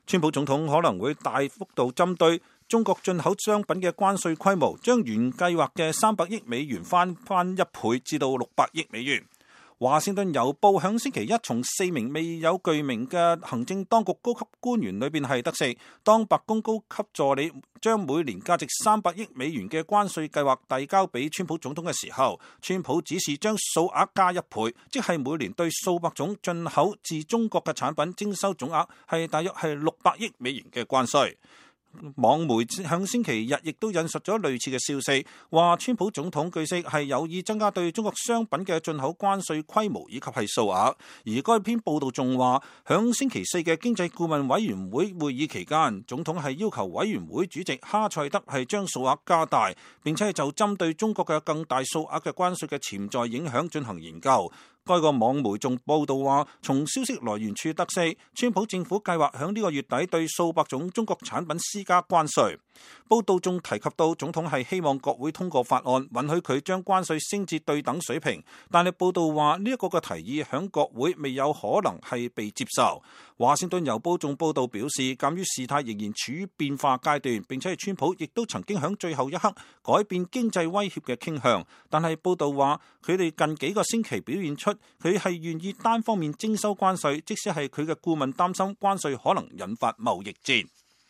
川普總統可能會大幅度針對中國進口商品嘅關稅規模，將原計劃嘅300億美元翻1倍至到600億美元。華盛頓郵報響星期一從4名未有具名嘅行政當局高級官員裏邊係得悉，當白宮高級助理將每年價值300億美元嘅關稅計劃遞交俾川普總統嘅時候，川普指示將數額加1倍，即係每年對數百種進口自中國嘅產品徵收總額係大約係600億美元嘅關稅。網媒響星期日亦都引述咗類似嘅消息，話川普總統據悉係有意增加對中國商品嘅進口關稅規模以及係數額。而該篇報道仲話，響星期4嘅經濟顧問委員會會議期間，總統係要求委員會主席哈塞德係將數額加大，並且係就針對中國嘅更大數額嘅關稅嘅潛在影響進行研究。該個網媒仲報道話，從消息來源處得悉，川普政府計劃響呢個月底對數百種中國產品施加關稅。報道仲提及到，總統係希望國會通過法案，允許佢將關稅升至對等水平。但係報道話呢一個嘅提議響國會未有可能係被接受。華盛頓郵報仲報道表示，鑑於事態仍然處於變化階段，並且係川普亦都曾經響最後一刻改變經濟威脅嘅傾向。但係報道話，佢哋近幾個星期表現出佢係願意單方面徵收關稅，即使係佢嘅顧問擔心關稅可能引發貿易戰。